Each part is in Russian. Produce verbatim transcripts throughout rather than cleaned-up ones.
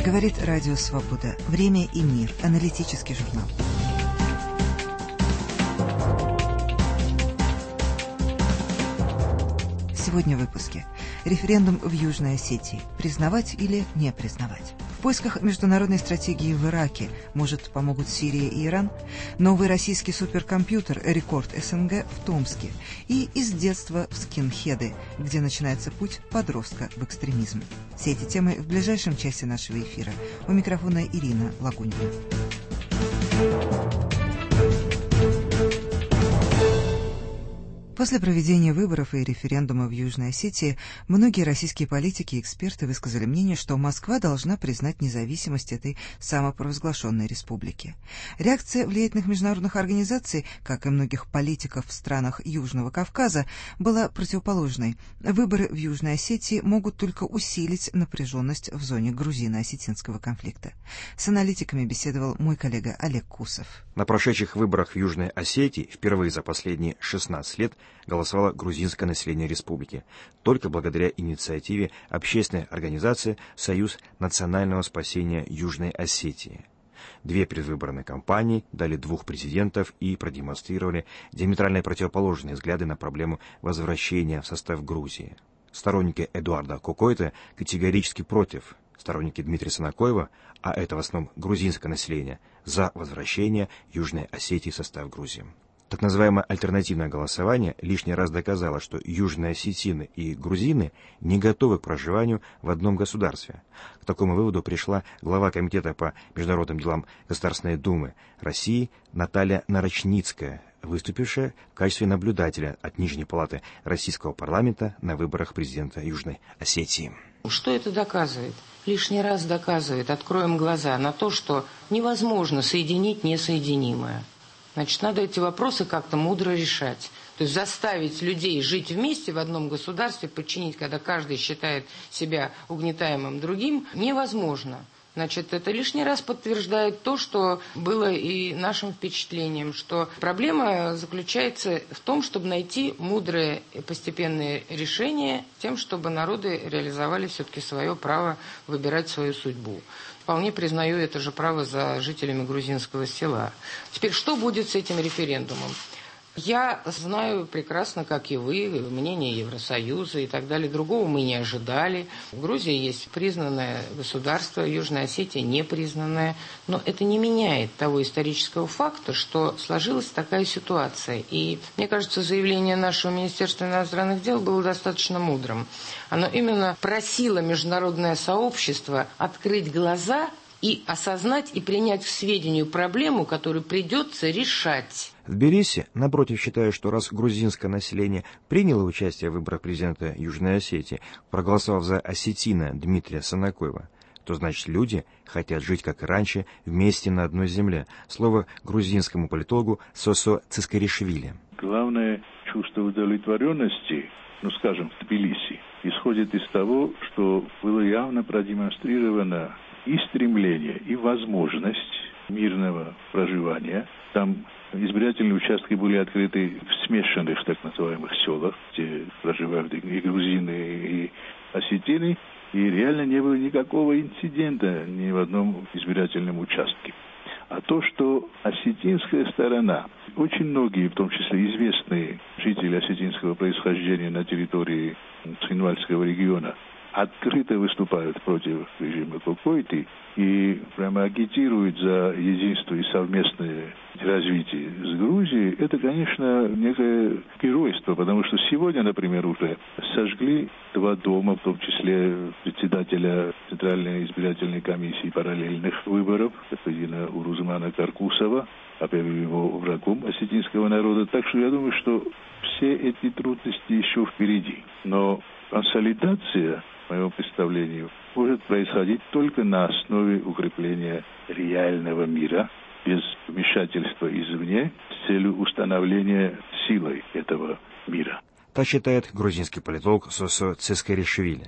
Говорит Радио Свобода. Время и мир. Аналитический журнал. Сегодня в выпуске. Референдум в Южной Осетии. Признавать или не признавать? В поисках международной стратегии в Ираке, может, помогут Сирия и Иран? Новый российский суперкомпьютер «Рекорд СНГ» в Томске. И из детства в скинхеды, где начинается путь подростка в экстремизм. Все эти темы в ближайшем часе нашего эфира. У микрофона Ирина Лагунина. После проведения выборов и референдума в Южной Осетии многие российские политики и эксперты высказали мнение, что Москва должна признать независимость этой самопровозглашенной республики. Реакция влиятельных международных организаций, как и многих политиков в странах Южного Кавказа, была противоположной. Выборы в Южной Осетии могут только усилить напряженность в зоне грузино-осетинского конфликта. С аналитиками беседовал мой коллега Олег Кусов. На прошедших выборах в Южной Осетии впервые за последние шестнадцать лет голосовало грузинское население республики, только благодаря инициативе общественной организации «Союз национального спасения Южной Осетии». Две предвыборные кампании дали двух президентов и продемонстрировали диаметрально противоположные взгляды на проблему возвращения в состав Грузии. Сторонники Эдуарда Кокойта категорически против, сторонники Дмитрия Санакоева, а это в основном грузинское население, за возвращение Южной Осетии в состав Грузии. Так называемое альтернативное голосование лишний раз доказало, что южные осетины и грузины не готовы к проживанию в одном государстве. К такому выводу пришла глава Комитета по международным делам Государственной Думы России Наталья Нарочницкая, выступившая в качестве наблюдателя от Нижней палаты Российского парламента на выборах президента Южной Осетии. Что это доказывает? Лишний раз доказывает, откроем глаза на то, что невозможно соединить несоединимое. Значит, надо эти вопросы как-то мудро решать. То есть заставить людей жить вместе в одном государстве, подчинить, когда каждый считает себя угнетаемым другим, невозможно. Значит, это лишний раз подтверждает то, что было и нашим впечатлением, что проблема заключается в том, чтобы найти мудрые и постепенные решения тем, чтобы народы реализовали все-таки свое право выбирать свою судьбу. Вполне признаю это же право за жителями грузинского села. Теперь, что будет с этим референдумом? Я знаю прекрасно, как и вы, мнение Евросоюза и так далее. Другого мы не ожидали. В Грузии есть признанное государство, Южная Осетия непризнанное. Но это не меняет того исторического факта, что сложилась такая ситуация. И, мне кажется, заявление нашего Министерства иностранных дел было достаточно мудрым. Оно именно просило международное сообщество открыть глаза и осознать и принять к сведению проблему, которую придется решать. В Тбилиси, напротив, считают, что раз грузинское население приняло участие в выборах президента Южной Осетии, проголосовав за осетина Дмитрия Санакоева, то значит люди хотят жить, как и раньше, вместе на одной земле. Слово грузинскому политологу Сосо Цискаришвили. Главное чувство удовлетворенности, ну скажем, в Тбилиси, исходит из того, что было явно продемонстрировано и стремление, и возможность мирного проживания. Там избирательные участки были открыты в смешанных так называемых селах, где проживают и грузины, и осетины, и реально не было никакого инцидента ни в одном избирательном участке. А то, что осетинская сторона, очень многие, в том числе известные жители осетинского происхождения на территории Цхинвальского региона, открыто выступают против режима Кокойты и прямо агитируют за единство и совместное развитие с Грузией, это, конечно, некое геройство, потому что сегодня, например, уже сожгли два дома, в том числе председателя Центральной избирательной комиссии параллельных выборов, господина Урузмана Каркусова, объявив его врагом осетинского народа. Так что я думаю, что все эти трудности еще впереди. Но консолидация, в моем представлении, может происходить только на основе укрепления реального мира, без вмешательства извне, с целью установления силой этого мира. Так считает грузинский политолог Сосо Цискаришвили.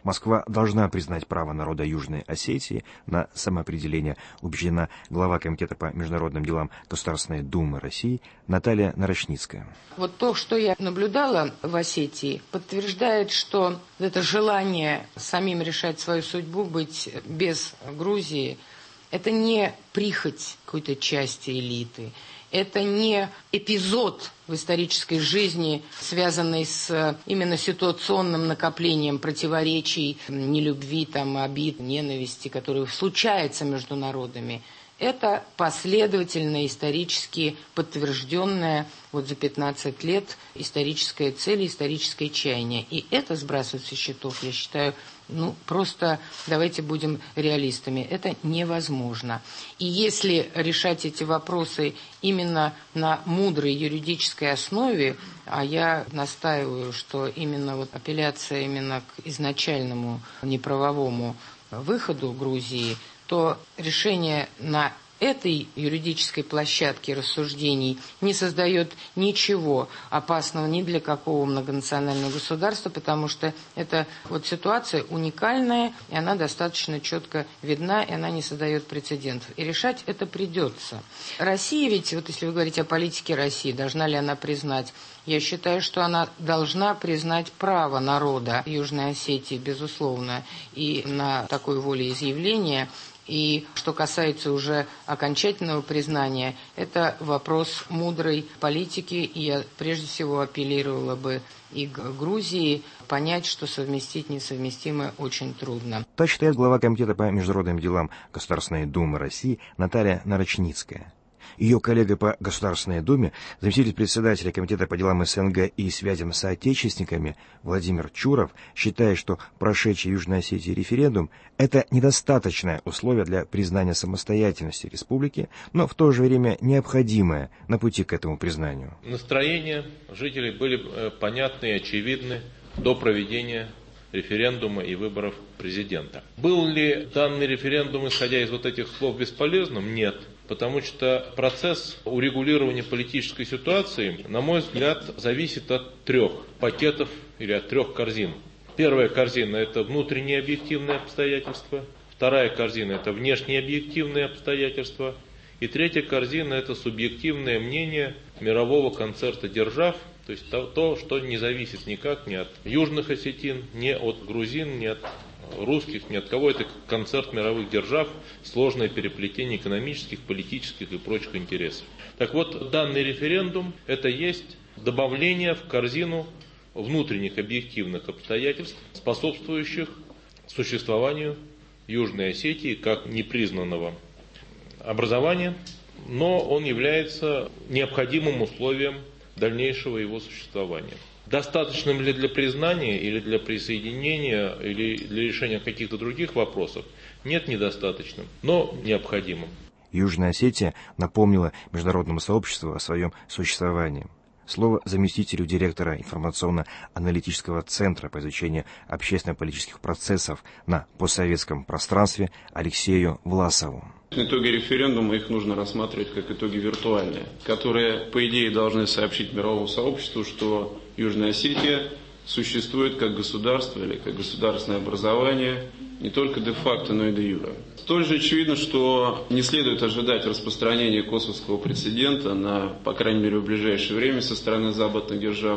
Москва должна признать право народа Южной Осетии на самоопределение, убеждена глава Комитета по международным делам Государственной Думы России Наталья Нарочницкая. Вот то, что я наблюдала в Осетии, подтверждает, что это желание самим решать свою судьбу, быть без Грузии, это не прихоть какой-то части элиты. Это не эпизод в исторической жизни, связанный с именно ситуационным накоплением противоречий, нелюбви, там, обид, ненависти, которые случаются между народами. Это последовательно исторически подтвержденная вот за пятнадцать лет историческая цель, историческое чаяние. И это сбрасывать со счетов, я считаю, ну, просто давайте будем реалистами. Это невозможно. И если решать эти вопросы именно на мудрой юридической основе, а я настаиваю, что именно вот апелляция именно к изначальному неправовому выходу Грузии, то решение на этой юридической площадке рассуждений не создает ничего опасного ни для какого многонационального государства, потому что эта вот ситуация уникальная, и она достаточно четко видна, и она не создает прецедентов. И решать это придется. Россия ведь, вот если вы говорите о политике России, должна ли она признать, я считаю, что она должна признать право народа Южной Осетии, безусловно, и на такое волеизъявление. И что касается уже окончательного признания, это вопрос мудрой политики, и я прежде всего апеллировала бы и к Грузии понять, что совместить несовместимое очень трудно. Так считает глава Комитета по международным делам Государственной Думы России Наталья Нарочницкая. Ее коллега по Государственной Думе, заместитель председателя Комитета по делам СНГ и связям с соотечественниками Владимир Чуров, считает, что прошедший в Южной Осетии референдум – это недостаточное условие для признания самостоятельности республики, но в то же время необходимое на пути к этому признанию. Настроения жителей были понятны и очевидны до проведения референдума и выборов президента. Был ли данный референдум, исходя из вот этих слов, бесполезным? Нет. Потому что процесс урегулирования политической ситуации, на мой взгляд, зависит от трех пакетов или от трех корзин. Первая корзина – это внутренние объективные обстоятельства. Вторая корзина – это внешние объективные обстоятельства. И третья корзина – это субъективное мнение мирового концерта держав, то есть то, то, что не зависит никак ни от южных осетин, ни от грузин, ни от русских, ни от кого. Это концерт мировых держав, сложное переплетение экономических, политических и прочих интересов. Так вот, данный референдум – это есть добавление в корзину внутренних объективных обстоятельств, способствующих существованию Южной Осетии как непризнанного образования, но он является необходимым условием дальнейшего его существования. Достаточным ли для признания или для присоединения, или для решения каких-то других вопросов? Нет, недостаточным, но необходимым. Южная Осетия напомнила международному сообществу о своем существовании. Слово заместителю директора информационно-аналитического центра по изучению общественно-политических процессов на постсоветском пространстве Алексею Власову. Итоги референдума, их нужно рассматривать как итоги виртуальные, которые, по идее, должны сообщить мировому сообществу, что Южная Осетия существует как государство или как государственное образование не только де-факто, но и де-юре. Столь же очевидно, что не следует ожидать распространения косовского прецедента на, по крайней мере, в ближайшее время со стороны западных держав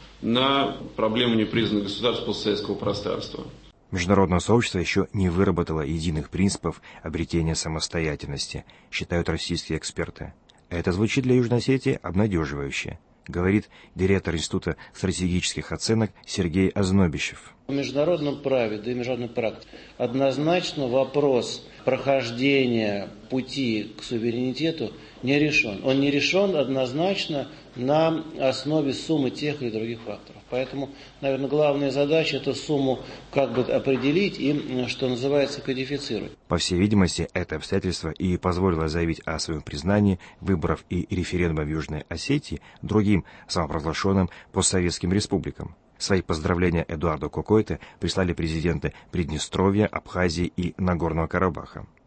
на проблему непризнанных государств постсоветского пространства. Международное сообщество еще не выработало единых принципов обретения самостоятельности, считают российские эксперты. Это звучит для Южной Осетии обнадеживающе, говорит директор Института стратегических оценок Сергей Ознобищев. В международном праве, да и международной практике однозначно вопрос прохождения пути к суверенитету не решен. Он не решен однозначно на основе суммы тех или других факторов. Поэтому, наверное, главная задача – эту сумму как бы определить и, что называется, кодифицировать. По всей видимости, это обстоятельство и позволило заявить о своем признании выборов и референдума в Южной Осетии другим самопровозглашенным постсоветским республикам. Свои поздравления Эдуарду Кокойте прислали президенты Приднестровья, Абхазии и Нагорного Карабаха.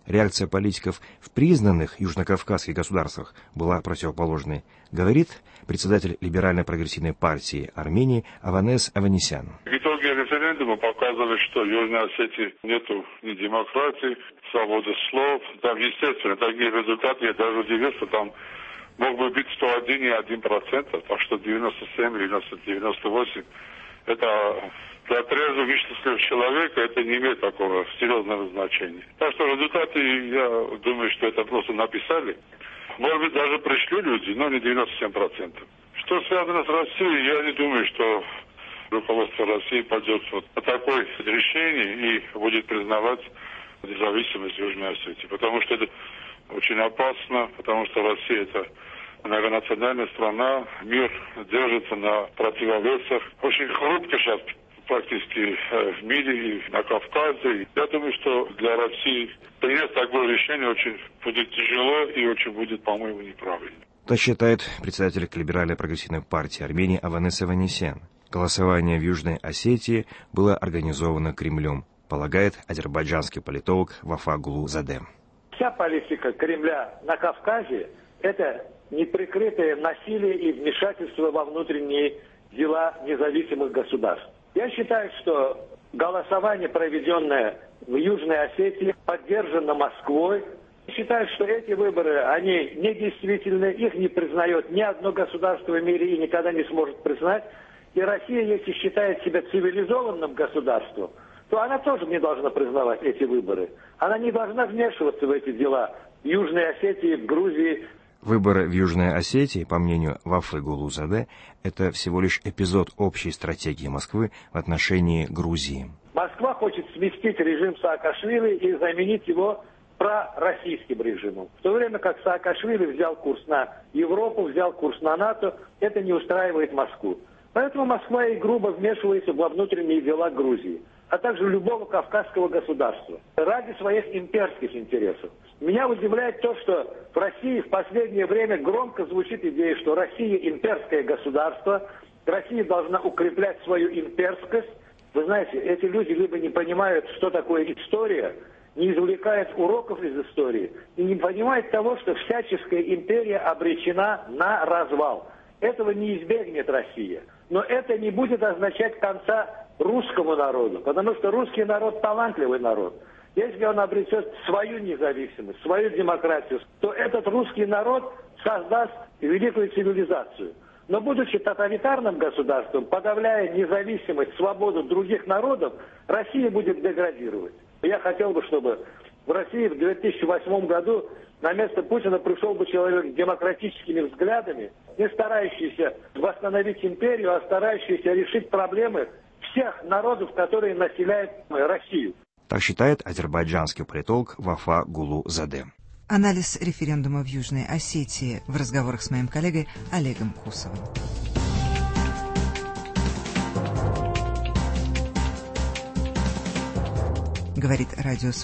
Реакция политиков в признанных южнокавказских государствах была противоположной, говорит председатель либерально-прогрессивной партии Армении Аванес Аванесян. Итоги референдума показывали, что в Южной Осетии нету ни демократии, свободы слов. Там, естественно, такие результаты, я даже удивился, там мог бы быть сто один и один процент, так что девяносто семь, девяносто, девяносто восемь. Это для трезвомыслящего человека это не имеет такого серьезного значения. Так что результаты, я думаю, что это просто написали. Может быть, даже пришли люди, но не девяносто семь процентов. Что связано с Россией, я не думаю, что руководство России пойдет вот на такое решение и будет признавать независимость Южной Осетии. Потому что это очень опасно, потому что Россия это многонациональная страна, мир держится на противовесах. Очень хрупко сейчас практически в мире и на Кавказе. Я думаю, что для России принять такое решение очень будет тяжело и очень будет, по-моему, неправильно. Так считает председатель либеральной прогрессивной партии Армении Аванес Аванесян. Голосование в Южной Осетии было организовано Кремлем, полагает азербайджанский политолог Вафа Гулузаде. Вся политика Кремля на Кавказе – это неприкрытое насилие и вмешательство во внутренние дела независимых государств. Я считаю, что голосование, проведенное в Южной Осетии, поддержано Москвой. Считаю, что эти выборы, они недействительны, их не признает ни одно государство в мире и никогда не сможет признать. И Россия, если считает себя цивилизованным государством, то она тоже не должна признавать эти выборы. Она не должна вмешиваться в эти дела в Южной Осетии, в Грузии. Выборы в Южной Осетии, по мнению Вафы Гулузаде, это всего лишь эпизод общей стратегии Москвы в отношении Грузии. Москва хочет сместить режим Саакашвили и заменить его пророссийским режимом. В то время как Саакашвили взял курс на Европу, взял курс на НАТО, это не устраивает Москву. Поэтому Москва и грубо вмешивается во внутренние дела Грузии, а также любого кавказского государства, ради своих имперских интересов. Меня удивляет то, что в России в последнее время громко звучит идея, что Россия имперское государство, Россия должна укреплять свою имперскость. Вы знаете, эти люди либо не понимают, что такое история, не извлекают уроков из истории, и не понимают того, что всяческая империя обречена на развал. Этого не избегнет Россия. Но это не будет означать конца русскому народу, потому что русский народ талантливый народ. Если он обретет свою независимость, свою демократию, то этот русский народ создаст великую цивилизацию. Но будучи тоталитарным государством, подавляя независимость, свободу других народов, Россия будет деградировать. Я хотел бы, чтобы в России в две тысячи восьмом году на место Путина пришел бы человек с демократическими взглядами, не старающийся восстановить империю, а старающийся решить проблемы всех народов, которые населяют Россию. Так считает азербайджанский политолог Вафа Гулузаде. Анализ референдума в Южной Осетии в разговорах с моим коллегой Олегом Кусовым. Говорит радио